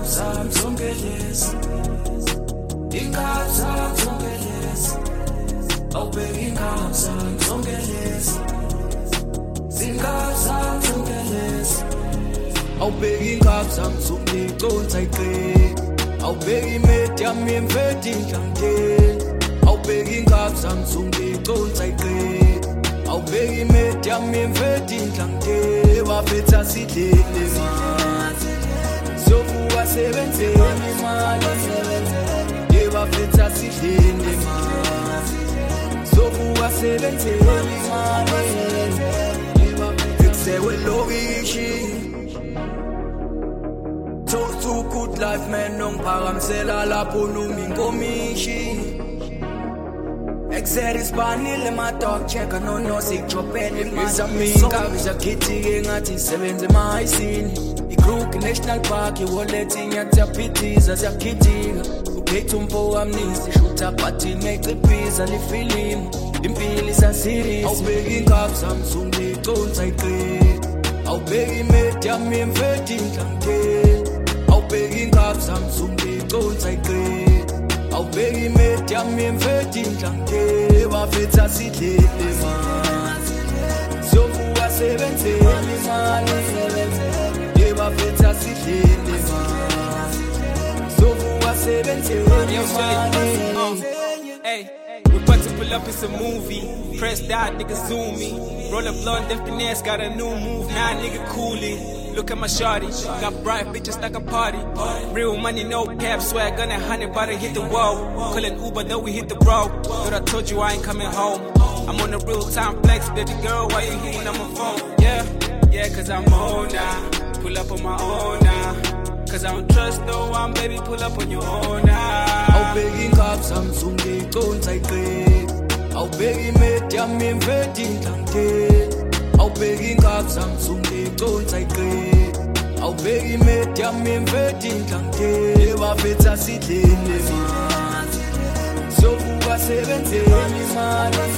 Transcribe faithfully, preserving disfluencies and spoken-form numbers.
zami zonke lezi ingane zami zonke lezi awubheki ingane zami zonke lezi zingane zami zonke lezi awubheki ingane zami zonke iconsa iqe awubheki imedi yami emfedi inhlangeni awubheki ingane zami zonke iconsa iqe awubheki imedi yami emfedi inhlangeni waphetha sidlile manje sofuka sebenzeni imali yeba phetha sidlile manje sofuka sebenzeni imali yeba phetha lokishi toast to good life man nongiphakamsela lapho numi inkomishi Exer ispanile ma dog checker no no sikujobhele izaminka izakhithike ngathi sebenze mayisini iGrook National Park iwallet inyathapithiza siyakhithika uphethe umfo amnisi shutha party neciphiza lifilimu impili sasiri awubheki ingane zami zonke iconsa iqe awubheki imedi yami emfedi inhlangeni awubheki ingane zami zonke iconsa iqe awubheki imedi yami emfedi inhlangeni waphetha sidlile manje sofuka sebenzeni imali yeba phetha sidlile manje sofuka sebenzeni imali Hey, we about to pull up, it's a movie. Press that, nigga zoom me. Roll up blunt, left finesse, got a new move. Now nigga coolin'. Look at my shawty, got bright bitches like a party. Real money, no cap, swag, gun a hundred, but I hit the wall. Callin' Uber, though we hit the road. Thought I told you I ain't coming home. I'm on the real time flex, baby girl, why you hitting on my phone? Yeah, yeah, cause I'm on now. Pull up on my own now. Cause I don't trust no one, baby, pull up on your own now. awubheki ingane zami zonke iconsa iqe awubheki imedi yami emfedi inhlangeni awubheki ingane zami zonke iconsa iqe awubheki imedi yami emfedi inhlangeni waphetha sidlile manje sofuka sebenzeni imali